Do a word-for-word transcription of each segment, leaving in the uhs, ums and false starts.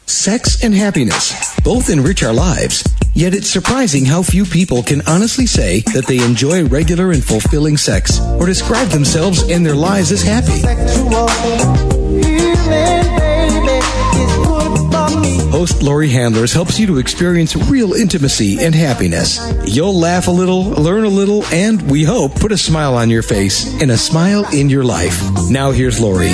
Sex and happiness both enrich our lives, yet it's surprising how few people can honestly say that they enjoy regular and fulfilling sex or describe themselves and their lives as happy. Host Laurie Handlers helps you to experience real intimacy and happiness. You'll laugh a little, learn a little, and, we hope, put a smile on your face and a smile in your life. Now here's Laurie.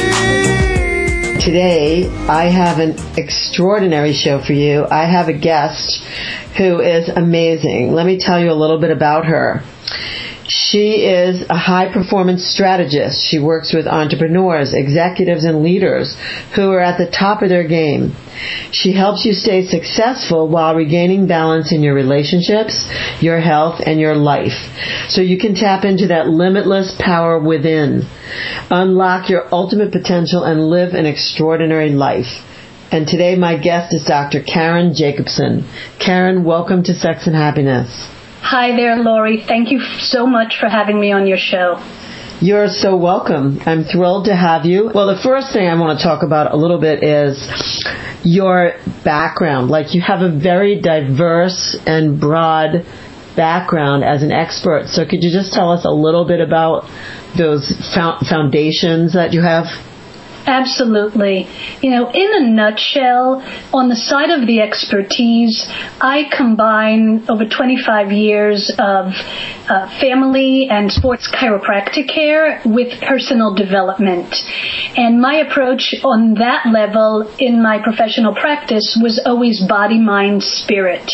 Today, I have an extraordinary show for you. I have a guest who is amazing. Let me tell you a little bit about her. She is a high-performance strategist. She works with entrepreneurs, executives, and leaders who are at the top of their game. She helps you stay successful while regaining balance in your relationships, your health, and your life, so you can tap into that limitless power within, unlock your ultimate potential, and live an extraordinary life. And today my guest is Doctor Karen Jacobson. Karen, welcome to Sex and Happiness. Hi there, Laurie. Thank you so much for having me on your show. You're so welcome. I'm thrilled to have you. Well, the first thing I want to talk about a little bit is your background. Like, you have a very diverse and broad background as an expert. So could you just tell us a little bit about those foundations that you have? Absolutely. You know, in a nutshell, on the side of the expertise, I combine over twenty-five years of uh, family and sports chiropractic care with personal development. And my approach on that level in my professional practice was always body, mind, spirit.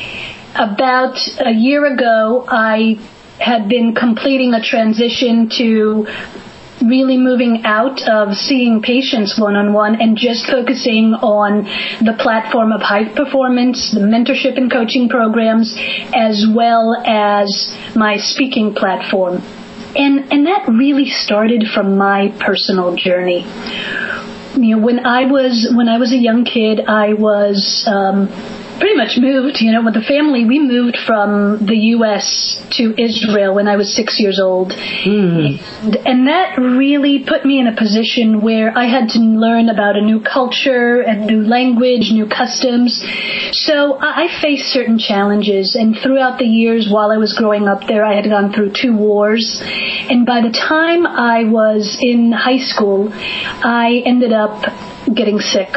About a year ago, I had been completing a transition to really moving out of seeing patients one-on-one and just focusing on the platform of high performance, the mentorship and coaching programs, as well as my speaking platform. And and that really started from my personal journey. You know, when I was when I was a young kid, I was um, pretty much moved, you know, with the family. We moved from the U S to Israel when I was six years old. Mm. And, and that really put me in a position where I had to learn about a new culture, a new language, new customs. So I, I faced certain challenges. And throughout the years while I was growing up there, I had gone through two wars. And by the time I was in high school, I ended up getting sick.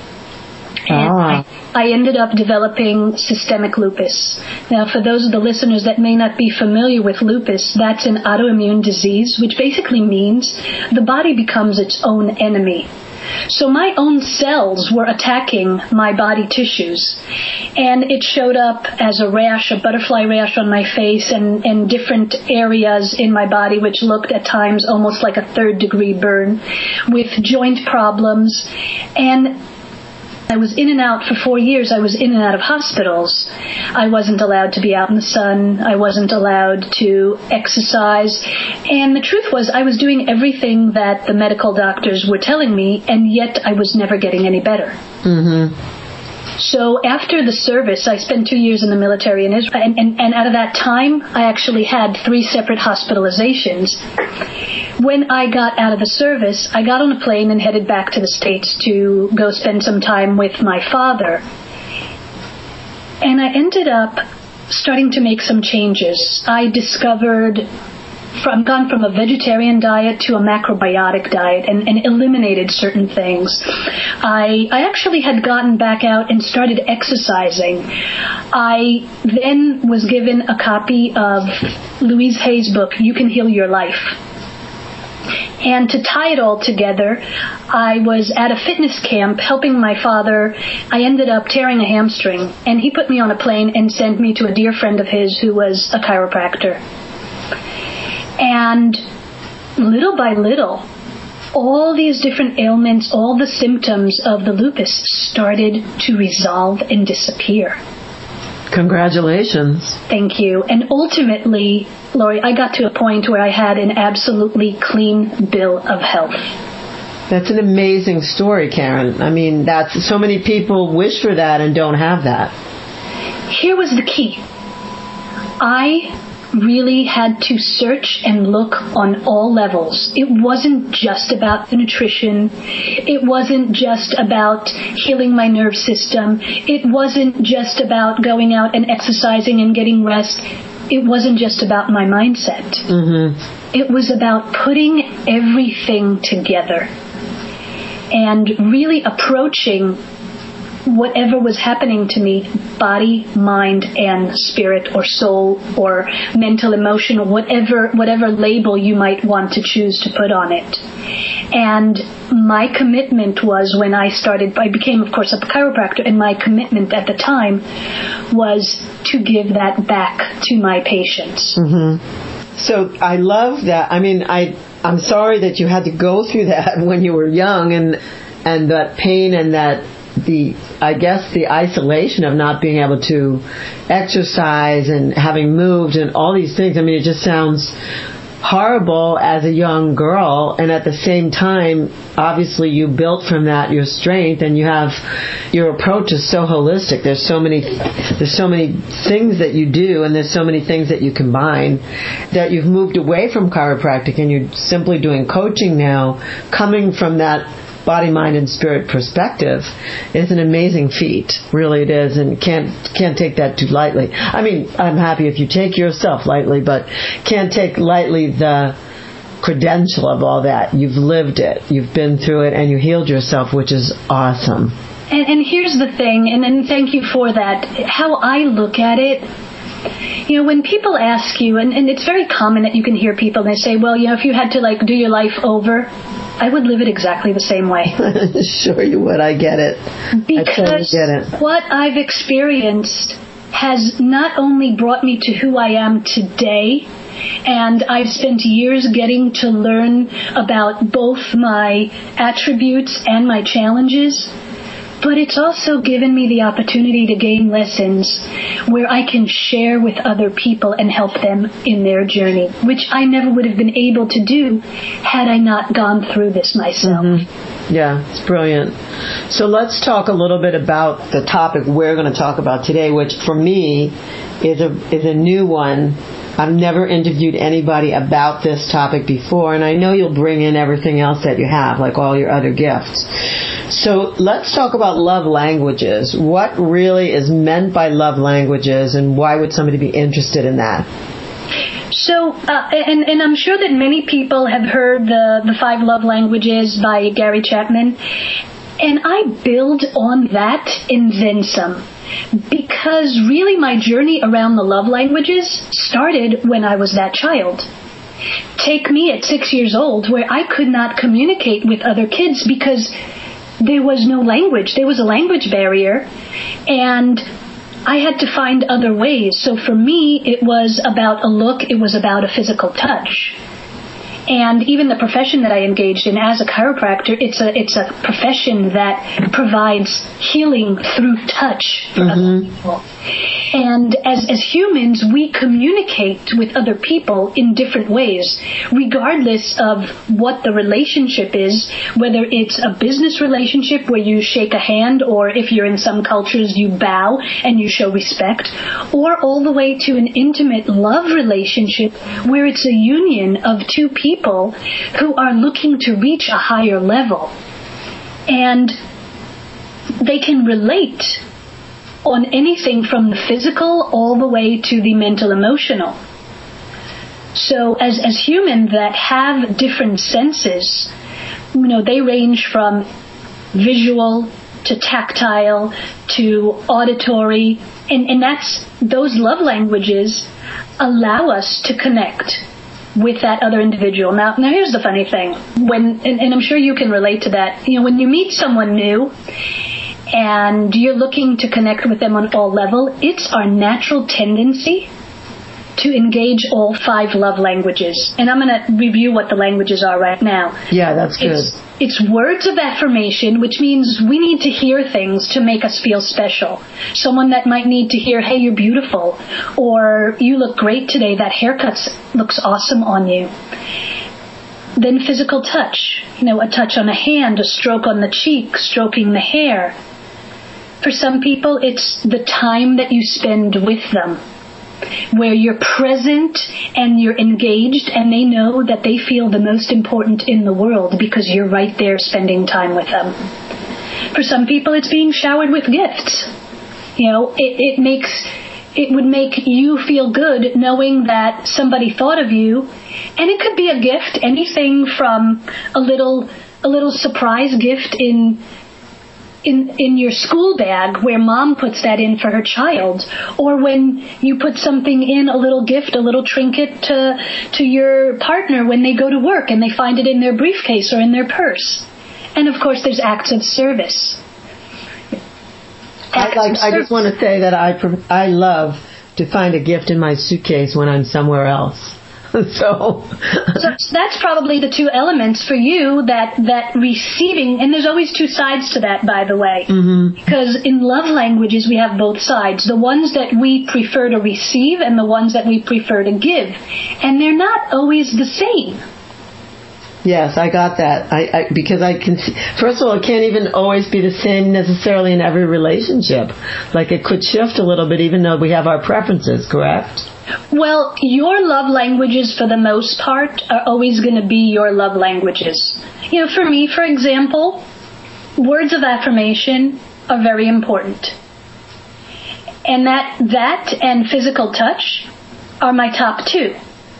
And ah. I, I ended up developing systemic lupus. Now, for those of the listeners that may not be familiar with lupus, that's an autoimmune disease, which basically means the body becomes its own enemy. So my own cells were attacking my body tissues, and it showed up as a rash, a butterfly rash on my face and, and different areas in my body, which looked at times almost like a third degree burn, with joint problems. And I was in and out for four years. I was in and out of hospitals. I wasn't allowed to be out in the sun. I wasn't allowed to exercise. And the truth was, I was doing everything that the medical doctors were telling me, and yet I was never getting any better. Mm-hmm. So after the service, I spent two years in the military in Israel, and, and, and out of that time, I actually had three separate hospitalizations. When I got out of the service, I got on a plane and headed back to the States to go spend some time with my father. And I ended up starting to make some changes. I discovered from gone from a vegetarian diet to a macrobiotic diet and, and eliminated certain things. I, I actually had gotten back out and started exercising. I then was given a copy of Louise Hay's book, You Can Heal Your Life. And to tie it all together, I was at a fitness camp helping my father. I ended up tearing a hamstring, and he put me on a plane and sent me to a dear friend of his who was a chiropractor. And little by little, all these different ailments, all the symptoms of the lupus started to resolve and disappear. Congratulations. Thank you. And ultimately, Laurie, I got to a point where I had an absolutely clean bill of health. That's an amazing story, Karen. I mean, that's so many people wish for that and don't have that. Here was the key. I really had to search and look on all levels. It wasn't just about the nutrition. It wasn't just about healing my nerve system. It wasn't just about going out and exercising and getting rest. It wasn't just about my mindset. Mm-hmm. It was about putting everything together and really approaching whatever was happening to me, body, mind, and spirit, or soul, or mental, emotional, whatever whatever label you might want to choose to put on it. And my commitment was, when I started, I became, of course, a chiropractor, and my commitment at the time was to give that back to my patients. Mm-hmm. So I love that. I mean, I, I'm sorry that you had to go through that when you were young, and and that pain and that the, I guess, the isolation of not being able to exercise and having moved and all these things. I mean, it just sounds horrible as a young girl, and at the same time, obviously you built from that your strength, and you have, your approach is so holistic. There's so many, there's so many things that you do, and there's so many things that you combine, that you've moved away from chiropractic and you're simply doing coaching now, coming from that body, mind, and spirit perspective is an amazing feat. Really it is, and can't can't take that too lightly. I mean, I'm happy if you take yourself lightly, but can't take lightly the credential of all that. You've lived it, you've been through it, and you healed yourself, which is awesome. And, and here's the thing, and, and thank you for that. How I look at it, you know, when people ask you, and, and it's very common that you can hear people, and they say, well, you know, if you had to, like, do your life over, I would live it exactly the same way. Sure you would. I get it. Because I totally get it. What I've experienced has not only brought me to who I am today, and I've spent years getting to learn about both my attributes and my challenges, but it's also given me the opportunity to gain lessons where I can share with other people and help them in their journey, which I never would have been able to do had I not gone through this myself. Mm-hmm. Yeah, it's brilliant. So let's talk a little bit about the topic we're going to talk about today, which for me is a is a new one. I've never interviewed anybody about this topic before, and I know you'll bring in everything else that you have, like all your other gifts. So let's talk about love languages. What really is meant by love languages, and why would somebody be interested in that? So, uh, and, and I'm sure that many people have heard the, the Five Love Languages by Gary Chapman, and I build on that and then some. Because really my journey around the love languages started when I was that child. Take me at six years old, where I could not communicate with other kids because there was no language. There was a language barrier, and I had to find other ways. So for me, it was about a look. It was about a physical touch. And even the profession that I engaged in as a chiropractor, it's a it's a profession that provides healing through touch for mm-hmm. other people. And as as humans, we communicate with other people in different ways, regardless of what the relationship is, whether it's a business relationship where you shake a hand, or if you're in some cultures, you bow and you show respect, or all the way to an intimate love relationship where it's a union of two people who are looking to reach a higher level. And they can relate on anything from the physical all the way to the mental emotional. So as as humans that have different senses, you know, they range from visual to tactile to auditory, and, and that's those love languages allow us to connect with that other individual. Now, now here's the funny thing. When, and, and I'm sure you can relate to that, you know, when you meet someone new and you're looking to connect with them on all level, it's our natural tendency to engage all five love languages. And I'm going to review what the languages are right now. Yeah, that's good. It's, it's words of affirmation, which means we need to hear things to make us feel special. Someone that might need to hear, hey, you're beautiful, or you look great today, that haircut looks awesome on you. Then physical touch, you know, a touch on a hand, a stroke on the cheek, stroking the hair. For some people, it's the time that you spend with them. where you're present and you're engaged, and they know that they feel the most important in the world because you're right there spending time with them. For some people, it's being showered with gifts. You know, it, it makes, it would make you feel good knowing that somebody thought of you, and it could be a gift, anything from a little, a little surprise gift in in in your school bag where mom puts that in for her child, or when you put something in, a little gift, a little trinket to to your partner when they go to work and they find it in their briefcase or in their purse. And of course there's acts of service. I, like, I just want to say that I I love to find a gift in my suitcase when I'm somewhere else. So. so that's probably the two elements for you, that, that receiving, and there's always two sides to that, by the way, mm-hmm. because in love languages we have both sides, the ones that we prefer to receive and the ones that we prefer to give, and they're not always the same. Yes, I got that. I, I because I can see, first of all, it can't even always be the same necessarily in every relationship. Like, it could shift a little bit even though we have our preferences, correct? Well, your love languages, for the most part, are always going to be your love languages. You know, for me, for example, words of affirmation are very important. And that, that and physical touch are my top two.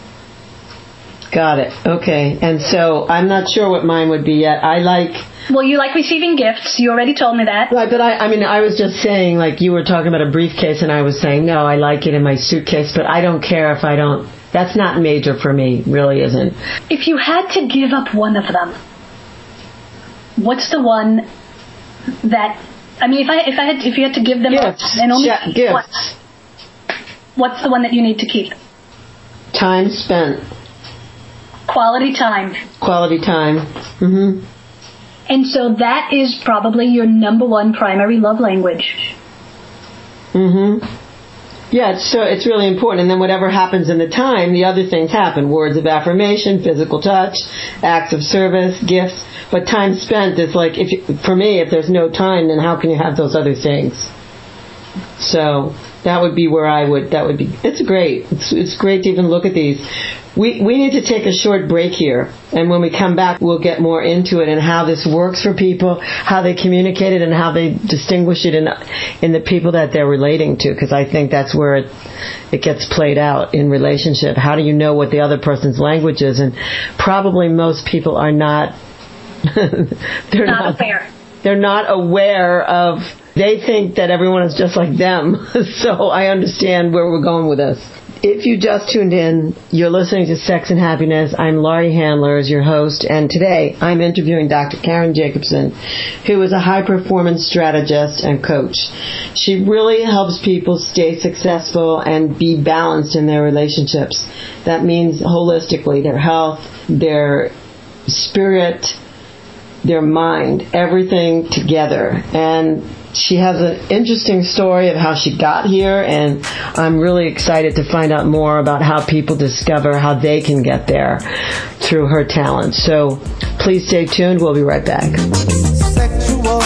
Got it. Okay. And so I'm not sure what mine would be yet. I like... Well, you like receiving gifts. You already told me that. Right, but I, I mean, I was just saying, like, you were talking about a briefcase, and I was saying, no, I like it in my suitcase, but I don't care if I don't. That's not major for me, really isn't. If you had to give up one of them, what's the one that, I mean, if I if I had if you had to give them gifts. up and only yeah, gifts. One, what's the one that you need to keep? Time spent. Quality time. Quality time. Mm-hmm. And so that is probably your number one primary love language. Mm-hmm. Yeah, it's, so it's really important. And then whatever happens in the time, the other things happen. Words of affirmation, physical touch, acts of service, gifts. But time spent is like, if you, for me, if there's no time, then how can you have those other things? So that would be where I would, that would be, it's great. It's, it's great to even look at these. We we need to take a short break here, and when we come back, we'll get more into it and how this works for people, how they communicate it, and how they distinguish it in in the people that they're relating to, because I think that's where it it gets played out in relationship. How do you know what the other person's language is? And probably most people are not they're not, not aware. They're not aware of. They think that everyone is just like them. So I understand where we're going with this. If you just tuned in, you're listening to Sex and Happiness. I'm Laurie Handler as your host, and today I'm interviewing Doctor Karen Jacobson, who is a high-performance strategist and coach. She really helps people stay successful and be balanced in their relationships. That means holistically, their health, their spirit, their mind, everything together. And she has an interesting story of how she got here, and I'm really excited to find out more about how people discover how they can get there through her talent. So please stay tuned. We'll be right back. Sexual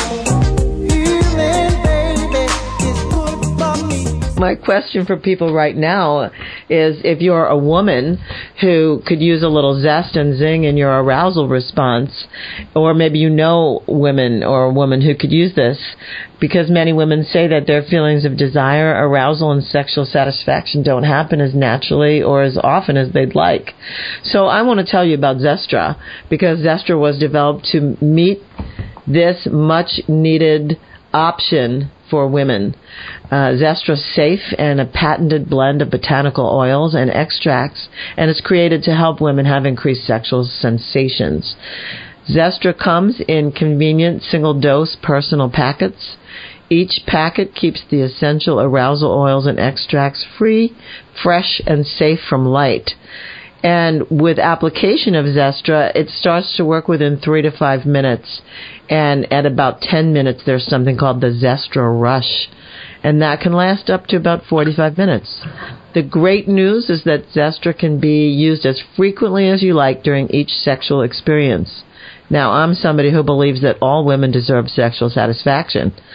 healing, baby, is good for me. My question for people right now is, if you're a woman who could use a little zest and zing in your arousal response, or maybe you know women or a woman who could use this, because many women say that their feelings of desire, arousal, and sexual satisfaction don't happen as naturally or as often as they'd like. So I want to tell you about Zestra, because Zestra was developed to meet this much-needed option for women. Uh, Zestra's safe and a patented blend of botanical oils and extracts, and it's created to help women have increased sexual sensations. Zestra comes in convenient single-dose personal packets. Each packet keeps the essential arousal oils and extracts free, fresh, and safe from light. And with application of Zestra, it starts to work within three to five minutes. And at about ten minutes, there's something called the Zestra Rush. And that can last up to about forty-five minutes. The great news is that Zestra can be used as frequently as you like during each sexual experience. Now, I'm somebody who believes that all women deserve sexual satisfaction.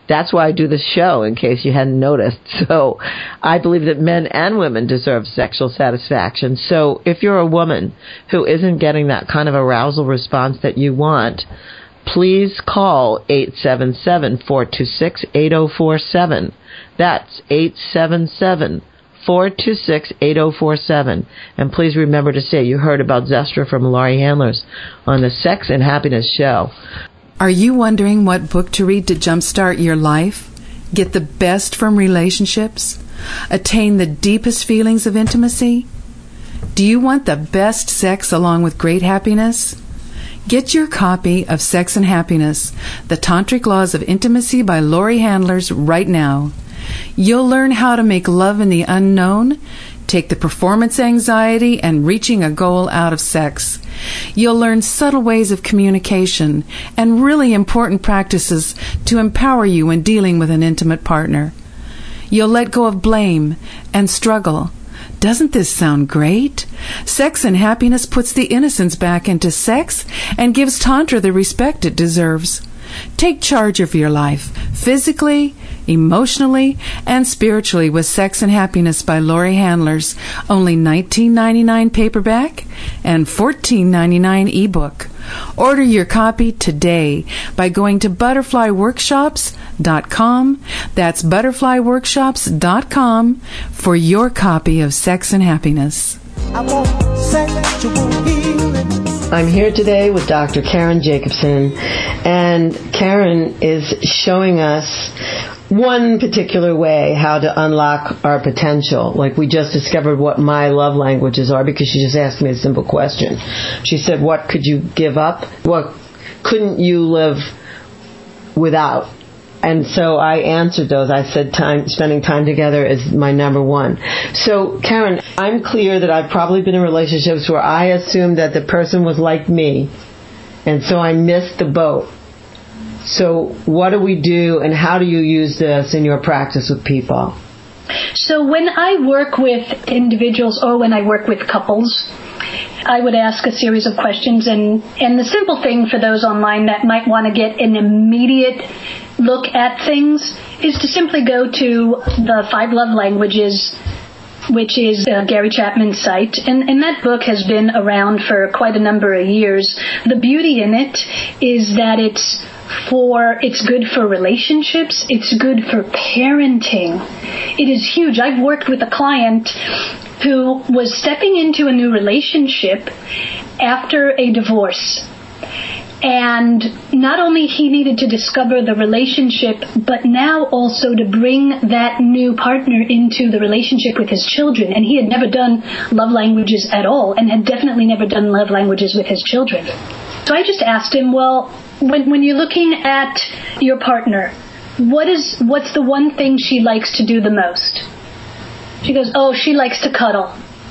That's why I do this show, in case you hadn't noticed. So I believe that men and women deserve sexual satisfaction. So if you're a woman who isn't getting that kind of arousal response that you want, please call eight seven seven, four two six, eight zero four seven. That's eight seven seven, four two six, eight zero four seven. And please remember to say you heard about Zestra from Laurie Handlers on the Sex and Happiness Show. Are you wondering what book to read to jumpstart your life? Get the best from relationships? Attain the deepest feelings of intimacy? Do you want the best sex along with great happiness? Get your copy of Sex and Happiness, The Tantric Laws of Intimacy by Laurie Handlers right now. You'll learn how to make love in the unknown, take the performance anxiety and reaching a goal out of sex. You'll learn subtle ways of communication and really important practices to empower you when dealing with an intimate partner. You'll let go of blame and struggle. Doesn't this sound great? Sex and Happiness puts the innocence back into sex and gives Tantra the respect it deserves. Take charge of your life, physically, emotionally, and spiritually with Sex and Happiness by Laurie Handlers. Only nineteen ninety-nine paperback and fourteen ninety-nine ebook. Order your copy today by going to butterfly workshops dot com. That's butterfly workshops dot com for your copy of Sex and Happiness. I want sexual healing. I'm here today with Doctor Karen Jacobson, and Karen is showing us one particular way how to unlock our potential. Like, we just discovered what my love languages are because she just asked me a simple question. She said, what could you give up? What couldn't you live without? And so I answered those. I said time, spending time together is my number one. So, Karen, I'm clear that I've probably been in relationships where I assumed that the person was like me, and so I missed the boat. So what do we do, and how do you use this in your practice with people? So when I work with individuals or when I work with couples, I would ask a series of questions, and, and the simple thing for those online that might want to get an immediate look at things is to simply go to the Five Love Languages, which is uh, Gary Chapman's site, and, and that book has been around for quite a number of years. The beauty in it is that it's for it's good for relationships, it's good for parenting. It is huge. I've worked with a client who was stepping into a new relationship after a divorce. And not only he needed to discover the relationship, but now also to bring that new partner into the relationship with his children. And he had never done love languages at all, and had definitely never done love languages with his children. So I just asked him, well, when, when you're looking at your partner, what is what's the one thing she likes to do the most? She goes, oh, she likes to cuddle.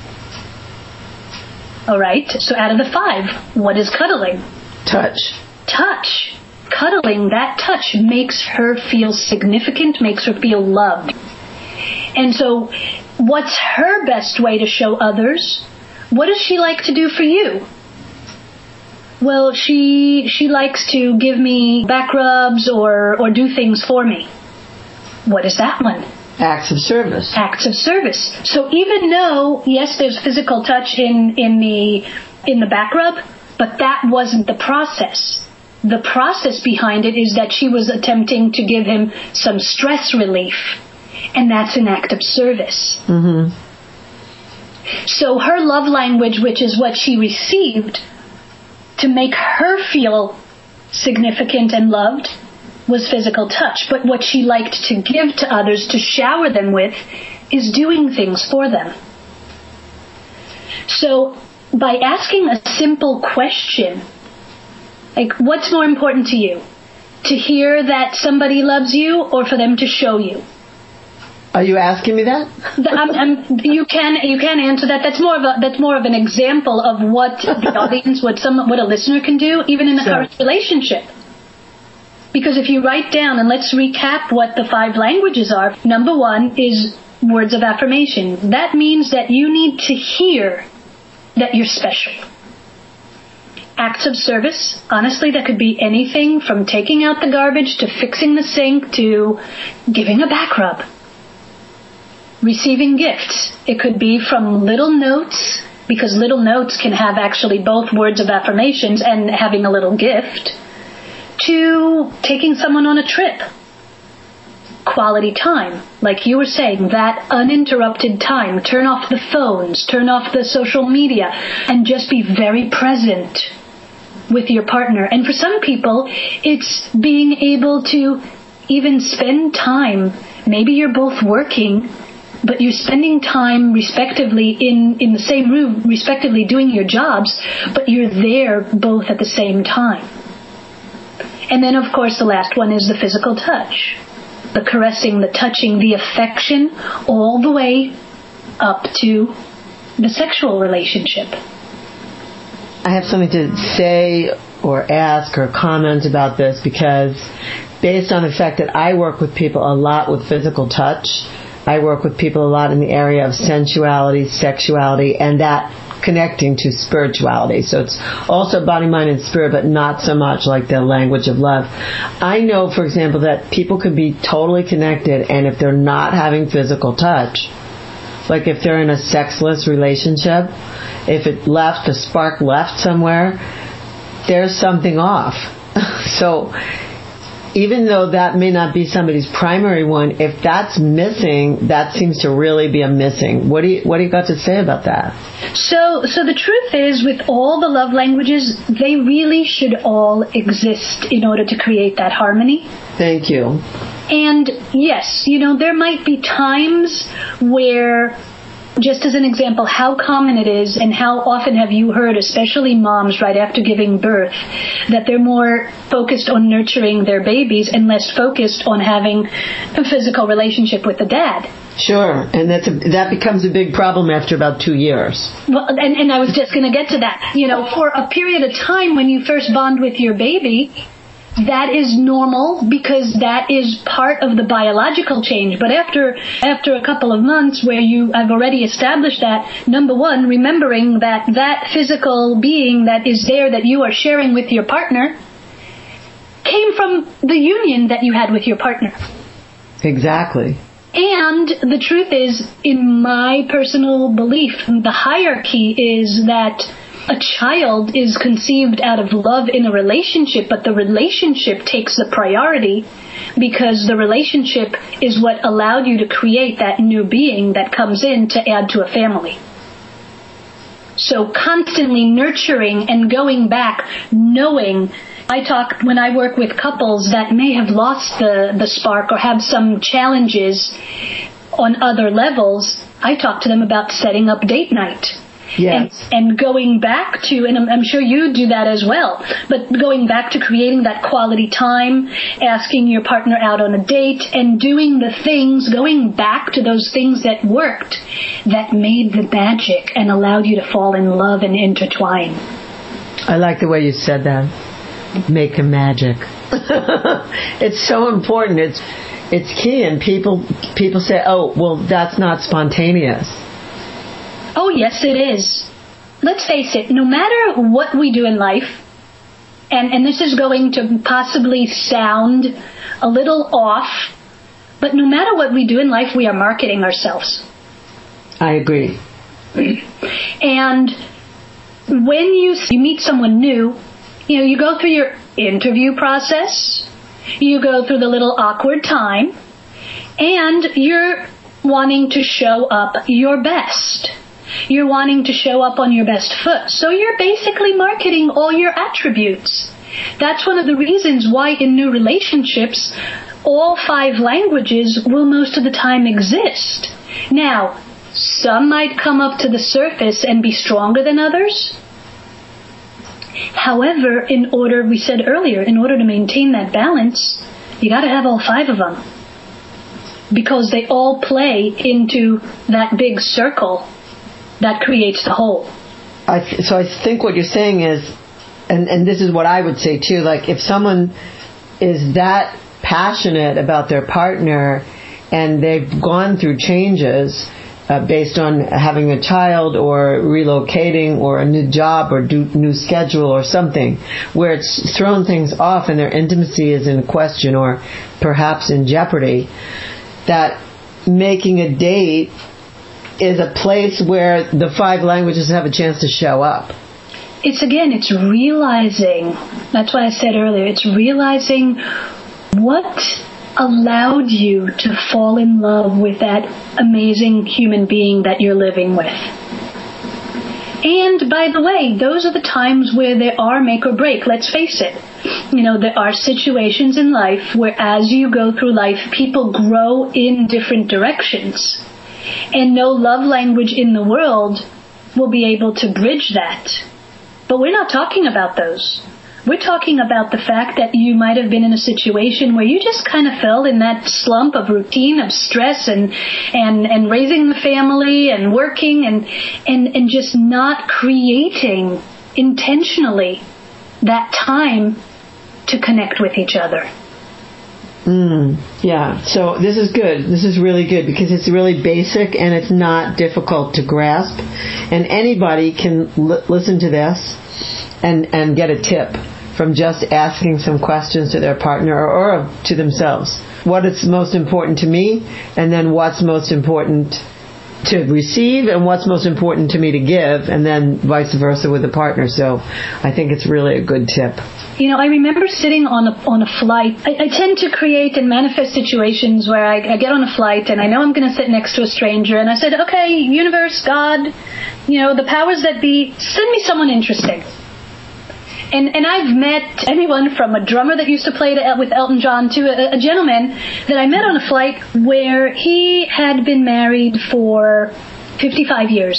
All right, so out of the five, what is cuddling? Touch. Touch. Cuddling, that touch makes her feel significant, makes her feel loved. And so, what's her best way to show others? What does she like to do for you? Well, she she likes to give me back rubs or, or do things for me. What is that one? Acts of service. Acts of service. So even though, yes, there's physical touch in, in the in the back rub, but that wasn't the process. The process behind it is that she was attempting to give him some stress relief, and that's an act of service. Mm-hmm. So her love language, which is what she received to make her feel significant and loved, was physical touch. But what she liked to give to others, to shower them with, is doing things for them. So by asking a simple question, like, what's more important to you? To hear that somebody loves you, or for them to show you? Are you asking me that? I'm, I'm, you can you can answer that. That's more of a that's more of an example of what the audience, what some what a listener can do, even in a Sure. current relationship. Because if you write down, and let's recap what the five languages are. Number one is words of affirmation. That means that you need to hear that you're special. acts of service. Honestly, that could be anything from taking out the garbage to fixing the sink to giving a back rub. Receiving gifts. It could be from little notes, because little notes can have actually both words of affirmations and having a little gift, to taking someone on a trip. Quality time. Like you were saying, that uninterrupted time. Turn off the phones, turn off the social media, and just be very present with your partner. And for some people, it's being able to even spend time. Maybe you're both working, but you're spending time respectively in, in the same room, respectively doing your jobs, but you're there both at the same time. And then, of course, the last one is the physical touch. The caressing, the touching, the affection, all the way up to the sexual relationship. I have something to say or ask or comment about this, because based on the fact that I work with people a lot with physical touch, I work with people a lot in the area of sensuality, sexuality, and that connecting to spirituality. So it's also body, mind, and spirit, but not so much like the language of love. I know, for example, that people can be totally connected, and if they're not having physical touch, like if they're in a sexless relationship, if it left, the spark left somewhere, there's something off. So even though that may not be somebody's primary one, if that's missing, that seems to really be a missing. What do you what do you got to say about that? So, so the truth is, with all the love languages, they really should all exist in order to create that harmony. Thank you. And yes, you know, there might be times where, just as an example, how common it is and how often have you heard, especially moms right after giving birth, that they're more focused on nurturing their babies and less focused on having a physical relationship with the dad. Sure, and that's a, that becomes a big problem after about two years. Well, and, and I was just going to get to that. You know, for a period of time when you first bond with your baby, that is normal because that is part of the biological change. But after after a couple of months where you have already established that, number one, remembering that that physical being that is there that you are sharing with your partner came from the union that you had with your partner. Exactly. And the truth is, in my personal belief, the hierarchy is that a child is conceived out of love in a relationship, but the relationship takes the priority because the relationship is what allowed you to create that new being that comes in to add to a family. So constantly nurturing and going back, knowing. I talk, when I work with couples that may have lost the, the spark or have some challenges on other levels, I talk to them about setting up date night. Yes. And, and going back to, and I'm, I'm sure you do that as well, but going back to creating that quality time, asking your partner out on a date, and doing the things, going back to those things that worked, that made the magic and allowed you to fall in love and intertwine. I like the way you said that. Make a magic. It's so important. It's it's key, and people people say, "Oh, well, that's not spontaneous." Oh, yes, it is. Let's face it, no matter what we do in life, and, and this is going to possibly sound a little off, but no matter what we do in life, we are marketing ourselves. I agree. And when you, you meet someone new, you know, you go through your interview process, you go through the little awkward time, and you're wanting to show up your best. You're wanting to show up on your best foot. So you're basically marketing all your attributes. That's one of the reasons why in new relationships, all five languages will most of the time exist. Now, some might come up to the surface and be stronger than others. However, in order, we said earlier, in order to maintain that balance, you got to have all five of them. Because they all play into that big circle that creates the whole. I th- so I think what you're saying is, and, and this is what I would say too, like if someone is that passionate about their partner and they've gone through changes, uh, based on having a child or relocating or a new job or do, new schedule or something, where it's thrown things off and their intimacy is in question or perhaps in jeopardy, that making a date is a place where the five languages have a chance to show up. It's, again, it's realizing, that's what I said earlier, it's realizing what allowed you to fall in love with that amazing human being that you're living with. And, by the way, those are the times where there are make or break, let's face it. You know, there are situations in life where as you go through life, people grow in different directions. And no love language in the world will be able to bridge that. But we're not talking about those. We're talking about the fact that you might have been in a situation where you just kind of fell in that slump of routine, of stress, and and, and raising the family and working and, and, and just not creating intentionally that time to connect with each other. Mm, yeah, so this is good. This is really good because it's really basic and it's not difficult to grasp. And anybody can l- listen to this and, and get a tip from just asking some questions to their partner or, or to themselves. What is most important to me, and then what's most important to receive, and what's most important to me to give, and then vice versa with the partner. So I think it's really a good tip. You know, I remember sitting on a on a flight. I, I tend to create and manifest situations where I, I get on a flight and I know I'm going to sit next to a stranger, and I said, okay, universe, God, you know, the powers that be, send me someone interesting. And and I've met anyone from a drummer that used to play to, with Elton John to a, a gentleman that I met on a flight where he had been married for fifty-five years.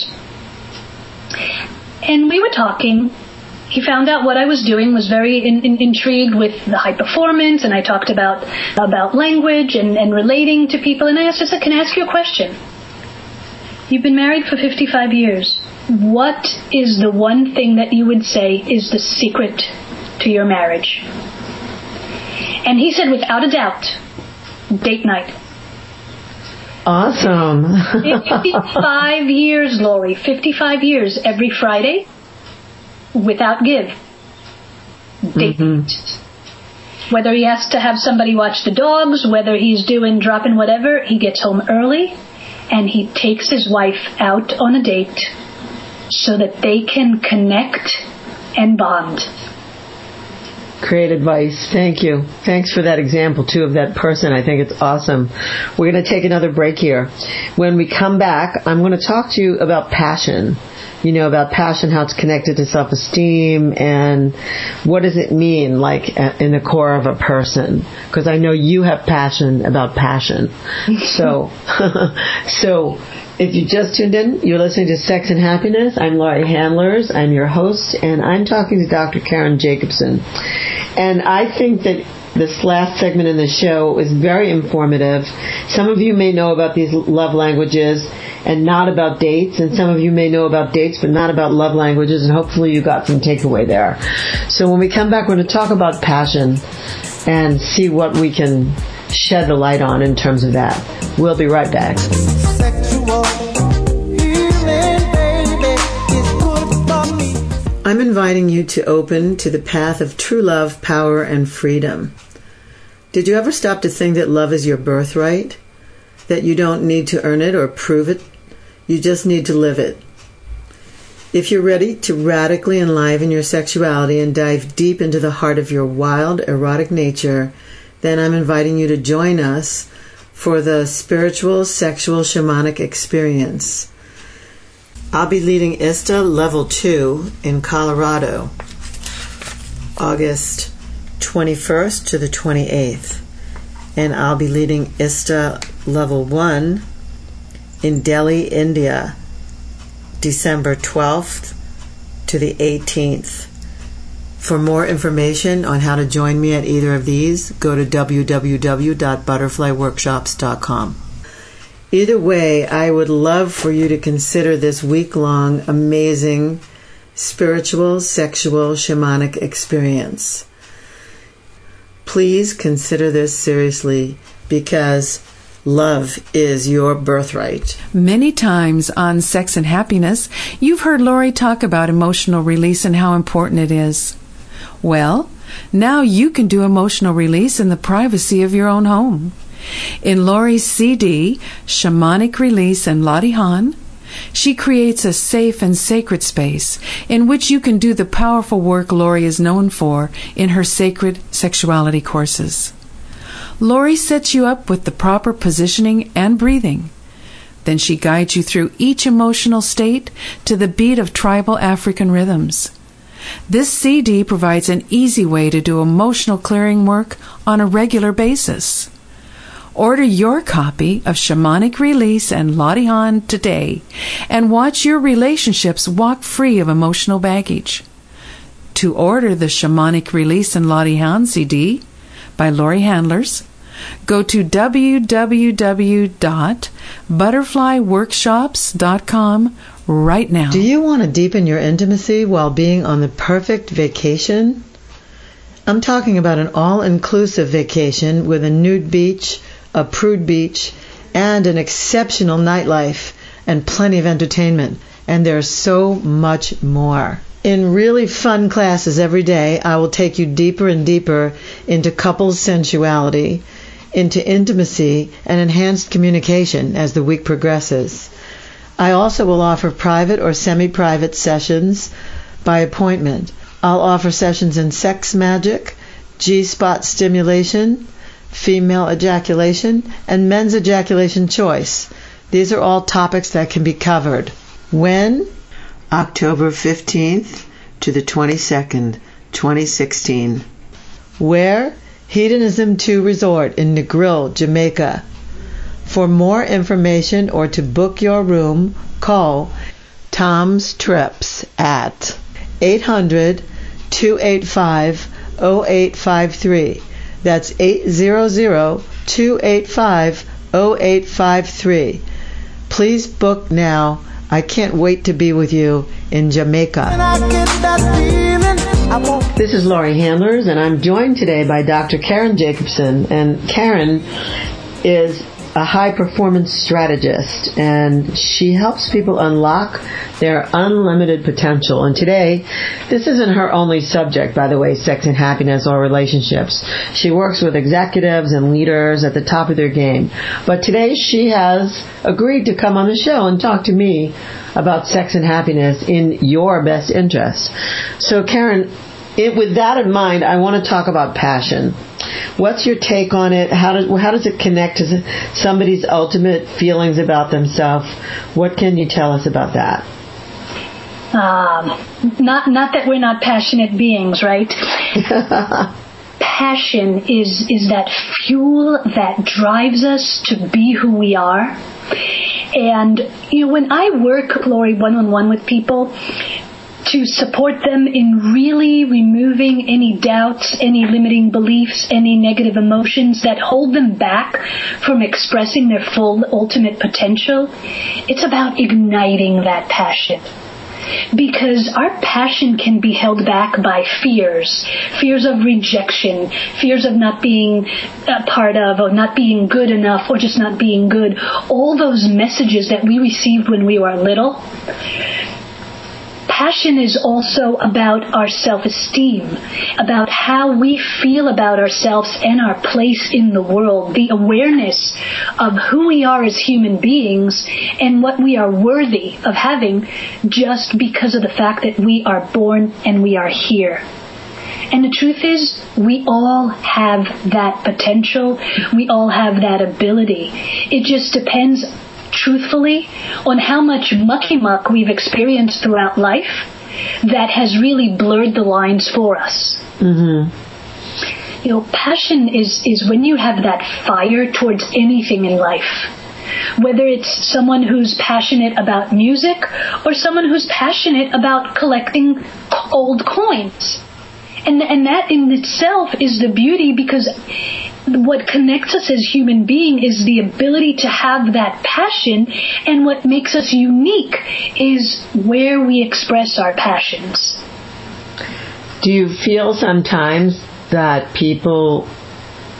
And we were talking. He found out what I was doing, was very in, in, intrigued with the high performance, and I talked about about language and, and relating to people. And I asked, I said, can I ask you a question? You've been married for fifty-five years. What is the one thing that you would say is the secret to your marriage? And he said, without a doubt, date night. Awesome. fifty-five years, Lori. fifty-five years. Every Friday, without give. Date mm-hmm. night. Whether he has to have somebody watch the dogs, whether he's doing dropping whatever, he gets home early and he takes his wife out on a date so that they can connect and bond. Great advice. Thank you. Thanks for that example, too, of that person. I think it's awesome. We're going to take another break here. When we come back, I'm going to talk to you about passion. You know, about passion, how it's connected to self-esteem, and what does it mean, like, in the core of a person? Because I know you have passion about passion. So, so if you just tuned in, you're listening to Sex and Happiness. I'm Laurie Handlers. I'm your host, and I'm talking to Doctor Karen Jacobson. And I think that this last segment in the show was very informative. Some of you may know about these love languages and not about dates, and some of you may know about dates but not about love languages, and hopefully you got some takeaway there. So when we come back, we're going to talk about passion and see what we can shed the light on in terms of that. We'll be right back. Sexual healing, baby, is good for me. I'm inviting you to open to the path of true love, power, and freedom. Did you ever stop to think that love is your birthright? That you don't need to earn it or prove it? You just need to live it. If you're ready to radically enliven your sexuality and dive deep into the heart of your wild, erotic nature, then I'm inviting you to join us for the Spiritual Sexual Shamanic Experience. I'll be leading I S T A Level two in Colorado, August twenty-first to the twenty-eighth. And I'll be leading I S T A Level one in Delhi, India, December twelfth to the eighteenth. For more information on how to join me at either of these, go to w w w dot butterfly workshops dot com. Either way, I would love for you to consider this week-long, amazing, spiritual, sexual, shamanic experience. Please consider this seriously, because Love is your birthright. Many times on Sex and Happiness, you've heard Lori talk about emotional release and how important it is. Well, now you can do emotional release in the privacy of your own home. In Lori's C D, Shamanic Release and Latihan, she creates a safe and sacred space in which you can do the powerful work Lori is known for in her sacred sexuality courses. Lori sets you up with the proper positioning and breathing. Then she guides you through each emotional state to the beat of tribal African rhythms. This C D provides an easy way to do emotional clearing work on a regular basis. Order your copy of Shamanic Release and Latihan today and watch your relationships walk free of emotional baggage. To order the Shamanic Release and Latihan C D by Lori Handlers, go to w w w dot butterfly workshops dot com right now. Do you want to deepen your intimacy while being on the perfect vacation? I'm talking about an all-inclusive vacation with a nude beach, a prude beach, and an exceptional nightlife and plenty of entertainment. And there's so much more. In really fun classes every day, I will take you deeper and deeper into couples sensuality, into intimacy, and enhanced communication as the week progresses. I also will offer private or semi-private sessions by appointment. I'll offer sessions in sex magic, G-spot stimulation, female ejaculation, and men's ejaculation choice. These are all topics that can be covered. When? October fifteenth to the twenty-second, twenty sixteen. Where? Hedonism two Resort in Negril, Jamaica. For more information or to book your room, call Tom's Trips at eight hundred, two eight five, oh eight five three. That's eight hundred, two eight five, oh eight five three. Please book now. I can't wait to be with you in Jamaica. This is Lori Handlers, and I'm joined today by Doctor Karen Jacobson. And Karen is a high-performance strategist, and she helps people unlock their unlimited potential. And today, this isn't her only subject, by the way, sex and happiness or relationships. She works with executives and leaders at the top of their game. But today, she has agreed to come on the show and talk to me about sex and happiness in your best interest. So, Karen, it, with that in mind, I want to talk about passion. What's your take on it? How does how does it connect to somebody's ultimate feelings about themselves? What can you tell us about that? Um, not not that we're not passionate beings, right? Passion is is that fuel that drives us to be who we are. And you know, when I work, Lori, one-on-one with people, to support them in really removing any doubts, any limiting beliefs, any negative emotions that hold them back from expressing their full ultimate potential, it's about igniting that passion. Because our passion can be held back by fears, fears of rejection, fears of not being a part of, or not being good enough, or just not being good. All those messages that we received when we were little. Passion is also about our self-esteem, about how we feel about ourselves and our place in the world, the awareness of who we are as human beings and what we are worthy of having just because of the fact that we are born and we are here. And the truth is, we all have that potential. We all have that ability. It just depends, truthfully, on how much mucky muck we've experienced throughout life that has really blurred the lines for us. Mm-hmm. You know, passion is, is when you have that fire towards anything in life. Whether it's someone who's passionate about music or someone who's passionate about collecting old coins. And, and that in itself is the beauty, because what connects us as human beings is the ability to have that passion, and what makes us unique is where we express our passions. Do you feel sometimes that people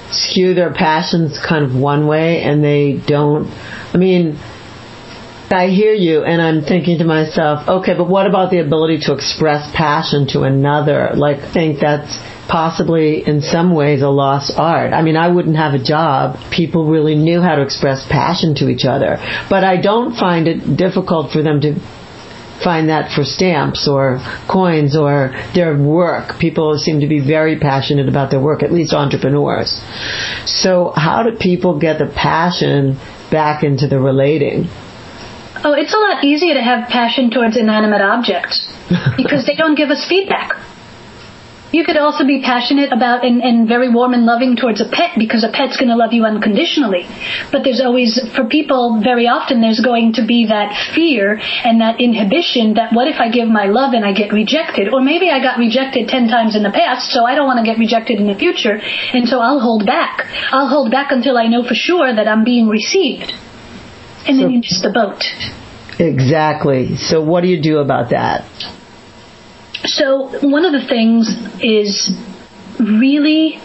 skew their passions kind of one way and they don't, I mean, I hear you and I'm thinking to myself, okay, but what about the ability to express passion to another? Like, I think that's possibly in some ways a lost art. I mean, I wouldn't have a job. People really knew how to express passion to each other. But I don't find it difficult for them to find that for stamps or coins or their work. People seem to be very passionate about their work, at least entrepreneurs. So how do people get the passion back into the relating? Oh, it's a lot easier to have passion towards inanimate objects because they don't give us feedback. You could also be passionate about and, and very warm and loving towards a pet because a pet's going to love you unconditionally. But there's always, for people, very often there's going to be that fear and that inhibition that what if I give my love and I get rejected? Or maybe I got rejected ten times in the past, so I don't want to get rejected in the future, and so I'll hold back. I'll hold back until I know for sure that I'm being received. And then so, you miss the boat. Exactly. So what do you do about that? So one of the things is really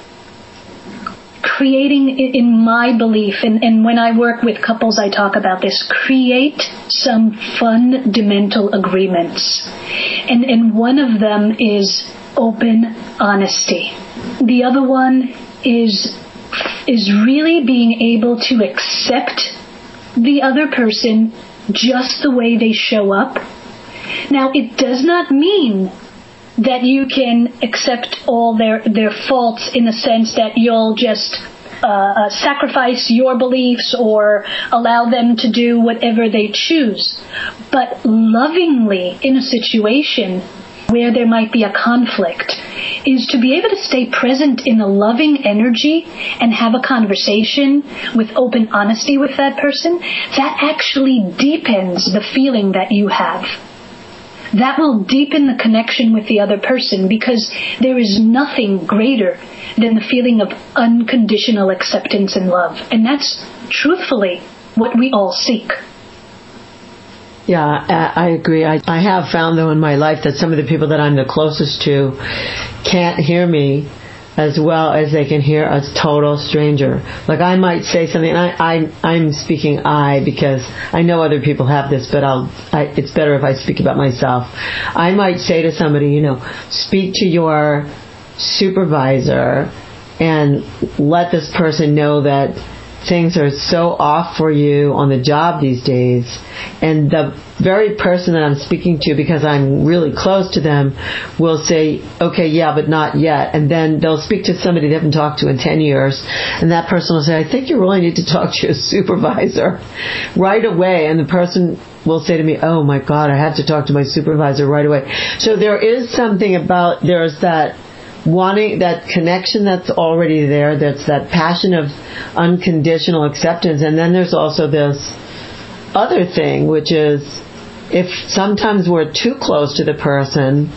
creating, in my belief, and, and when I work with couples I talk about this, create some fundamental agreements. And, and one of them is open honesty. The other one is is really being able to accept the other person just the way they show up. Now, it does not mean that you can accept all their, their faults in the sense that you'll just uh, uh, sacrifice your beliefs or allow them to do whatever they choose. But lovingly, in a situation where there might be a conflict, is to be able to stay present in a loving energy and have a conversation with open honesty with that person. That actually deepens the feeling that you have. That will deepen the connection with the other person because there is nothing greater than the feeling of unconditional acceptance and love. And that's truthfully what we all seek. Yeah, I agree. I, I have found, though, in my life that some of the people that I'm the closest to can't hear me as well as they can hear a total stranger. Like, I might say something, and I, I, I'm speaking I because I know other people have this, but I'll, I, it's better if I speak about myself. I might say to somebody, you know, speak to your supervisor and let this person know that things are so off for you on the job these days. And the very person that I'm speaking to, because I'm really close to them, will say, okay, yeah, but not yet. And then they'll speak to somebody they haven't talked to in ten years. And that person will say, I think you really need to talk to your supervisor right away. And the person will say to me, oh my God, I have to talk to my supervisor right away. So there is something about, there's that wanting, that connection that's already there, that's that passion of unconditional acceptance. And then there's also this other thing, which is if sometimes we're too close to the person,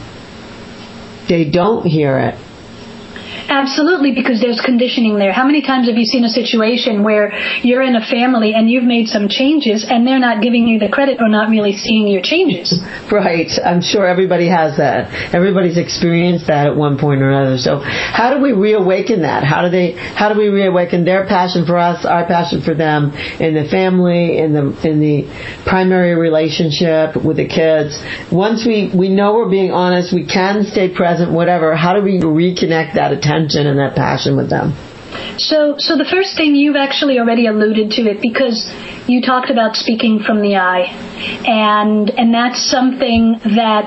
they don't hear it. Absolutely, because there's conditioning there. How many times have you seen a situation where you're in a family and you've made some changes and they're not giving you the credit or not really seeing your changes? Right. I'm sure everybody has that. Everybody's experienced that at one point or another. So how do we reawaken that? How do they, how do we reawaken their passion for us, our passion for them in the family, in the, in the primary relationship with the kids? Once we, we know we're being honest, we can stay present, whatever. How do we reconnect that attention and that passion with them? So, so the first thing, you've actually already alluded to it because you talked about speaking from the I, and and that's something that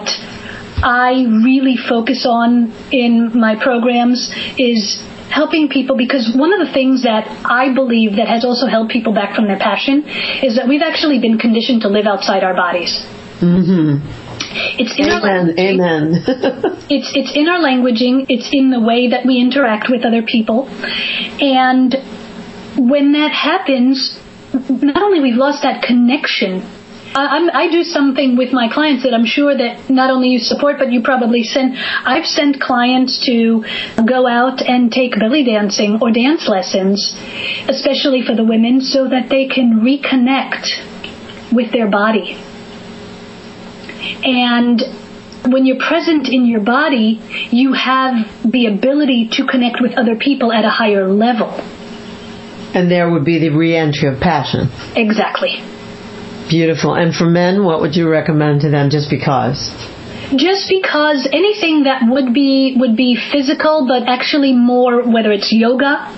I really focus on in my programs, is helping people, because one of the things that I believe that has also held people back from their passion is that we've actually been conditioned to live outside our bodies. Mm-hmm. It's in amen, our amen. it's it's in our languaging. It's in the way that we interact with other people, and when that happens, not only we've lost that connection. I, I'm, I do something with my clients that I'm sure that not only you support, but you probably send. I've sent clients to go out and take belly dancing or dance lessons, especially for the women, so that they can reconnect with their body. And when you're present in your body, you have the ability to connect with other people at a higher level. And there would be the re-entry of passion. Exactly. Beautiful. And for men, what would you recommend to them just because? Just because anything that would be would be physical, but actually more, whether it's yoga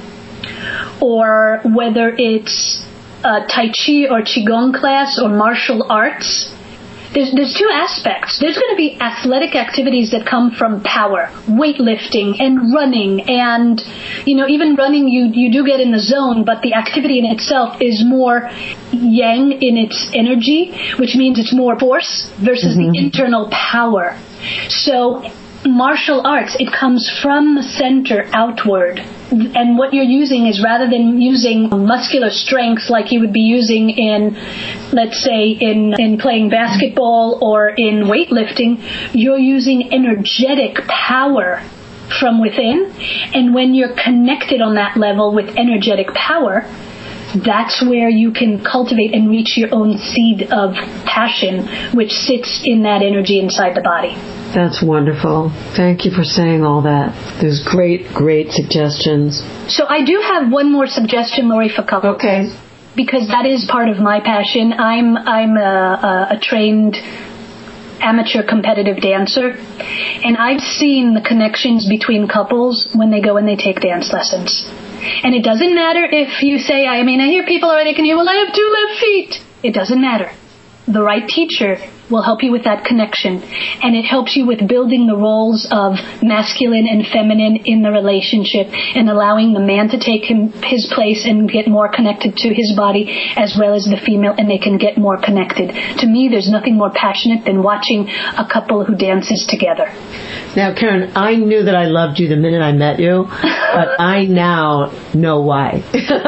or whether it's a Tai Chi or Qigong class or martial arts, There's, there's two aspects. There's going to be athletic activities that come from power, weightlifting and running, and, you know, even running you, you do get in the zone, but the activity in itself is more yang in its energy, which means it's more force versus mm-hmm. the internal power. So martial arts, it comes from the center outward. And what you're using is, rather than using muscular strength like you would be using in, let's say, in, in playing basketball or in weightlifting, you're using energetic power from within. And when you're connected on that level with energetic power, that's where you can cultivate and reach your own seed of passion, which sits in that energy inside the body. That's wonderful. Thank you for saying all that. There's great, great suggestions. So I do have one more suggestion, Lori, for couples. Okay. Because that is part of my passion. I'm I'm a, a, a trained amateur competitive dancer, and I've seen the connections between couples when they go and they take dance lessons. And it doesn't matter if you say, I mean, I hear people already can hear, well, I have two left feet. It doesn't matter. The right teacher will help you with that connection, and it helps you with building the roles of masculine and feminine in the relationship and allowing the man to take him his place and get more connected to his body, as well as the female, and they can get more connected. To me, there's nothing more passionate than watching a couple who dances together. Now, Karen, I knew that I loved you the minute I met you, but I now know why.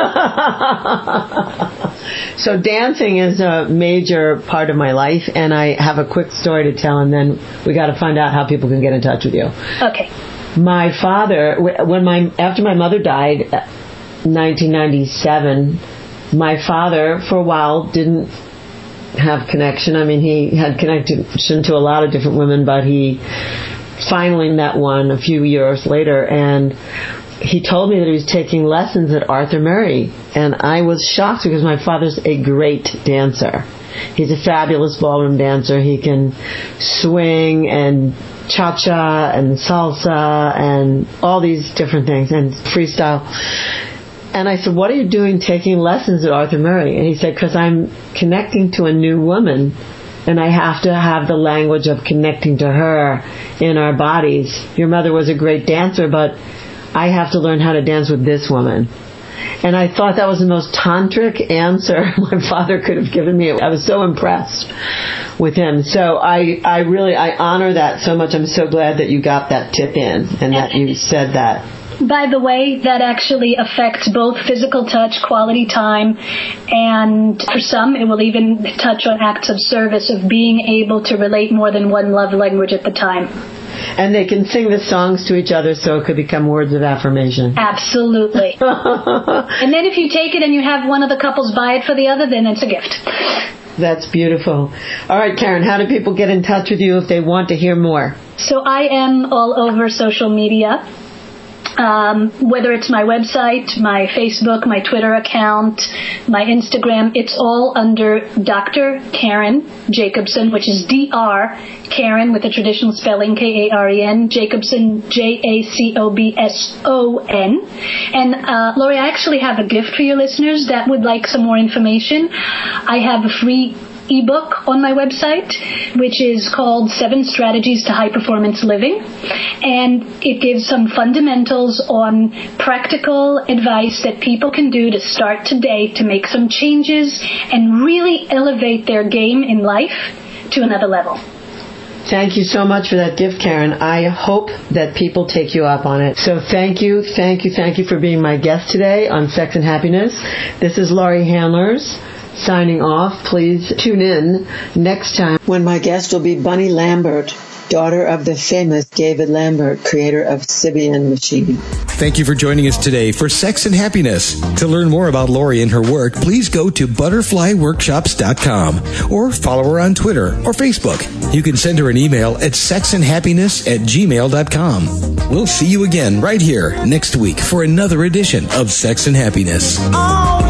So dancing is a major part of my life, and I have a quick story to tell, and then we got to find out how people can get in touch with you. Okay. My father, when my after my mother died, nineteen ninety-seven, my father for a while didn't have connection. I mean, he had connection to a lot of different women, but he finally met one a few years later, and he told me that he was taking lessons at Arthur Murray, and I was shocked because my father's a great dancer. He's a fabulous ballroom dancer. He can swing and cha-cha and salsa and all these different things and freestyle. And I said, what are you doing taking lessons at Arthur Murray? And he said, because I'm connecting to a new woman, and I have to have the language of connecting to her in our bodies. Your mother was a great dancer, but I have to learn how to dance with this woman. And I thought that was the most tantric answer my father could have given me. I was so impressed with him. So I, I really, I honor that so much. I'm so glad that you got that tip in and that you said that. By the way, that actually affects both physical touch, quality time, and for some, it will even touch on acts of service, of being able to relate more than one love language at the time. And they can sing the songs to each other so it could become words of affirmation. Absolutely. And then if you take it and you have one of the couples buy it for the other, then it's a gift. That's beautiful. All right, Karen, how do people get in touch with you if they want to hear more? So I am all over social media. Um, whether it's my website, my Facebook, my Twitter account, my Instagram, it's all under Doctor Karen Jacobson, which is D R Karen with the traditional spelling, K A R E N, Jacobson, J A C O B S O N. And, uh, Lori, I actually have a gift for your listeners that would like some more information. I have a free ebook on my website, which is called Seven Strategies to High Performance Living, and it gives some fundamentals on practical advice that people can do to start today to make some changes and really elevate their game in life to another level. Thank you so much for that gift, Karen. I hope that people take you up on it. So thank you, thank you, thank you for being my guest today on Sex and Happiness. This is Laurie Handlers signing off. Please tune in next time when my guest will be Bunny Lambert. daughter of the famous David Lambert, creator of Sybian Machine. Thank you for joining us today for Sex and Happiness. To learn more about Lori and her work, please go to butterfly workshops dot com or follow her on Twitter or Facebook. You can send her an email at sexandhappiness at gmail dot com. We'll see you again right here next week for another edition of Sex and Happiness. Oh.